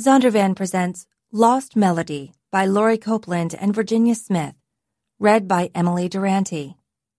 Zondervan presents Lost Melody by Laurie Copeland and Virginia Smith, read by Emily Durante.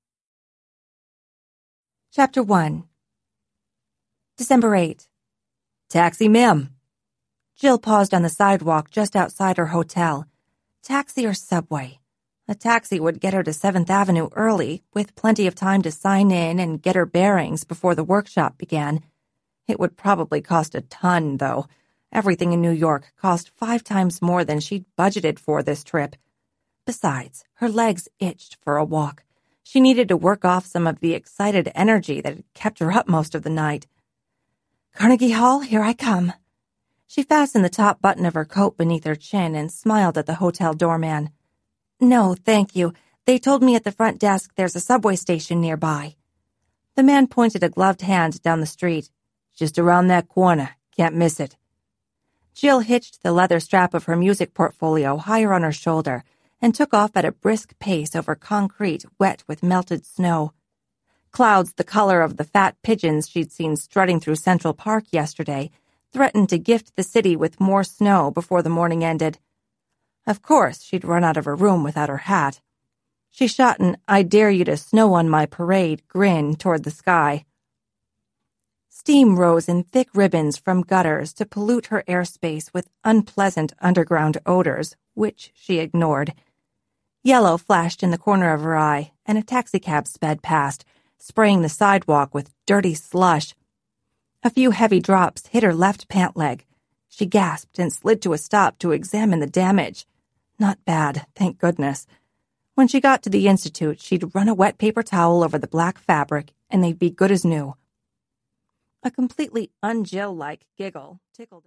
Chapter 1. December 8. Taxi, ma'am. Jill paused on the sidewalk just outside her hotel. Taxi or subway? A taxi would get her to 7th Avenue early, with plenty of time to sign in and get her bearings before the workshop began. It would probably cost a ton, though. Everything in New York cost 5 times more than she'd budgeted for this trip. Besides, her legs itched for a walk. She needed to work off some of the excited energy that had kept her up most of the night. "Carnegie Hall, here I come." She fastened the top button of her coat beneath her chin and smiled at the hotel doorman. "No, thank you. They told me at the front desk there's a subway station nearby." The man pointed a gloved hand down the street. "Just around that corner. Can't miss it." Jill hitched the leather strap of her music portfolio higher on her shoulder and took off at a brisk pace over concrete wet with melted snow. Clouds the color of the fat pigeons she'd seen strutting through Central Park yesterday threatened to gift the city with more snow before the morning ended. Of course, she'd run out of her room without her hat. She shot an "I dare you to snow on my parade" grin toward the sky. Steam rose in thick ribbons from gutters to pollute her airspace with unpleasant underground odors, which she ignored. Yellow flashed in the corner of her eye, and a taxicab sped past, spraying the sidewalk with dirty slush. A few heavy drops hit her left pant leg. She gasped and slid to a stop to examine the damage. Not bad, thank goodness. When she got to the Institute, she'd run a wet paper towel over the black fabric, and they'd be good as new. A completely un-Jill-like giggle tickled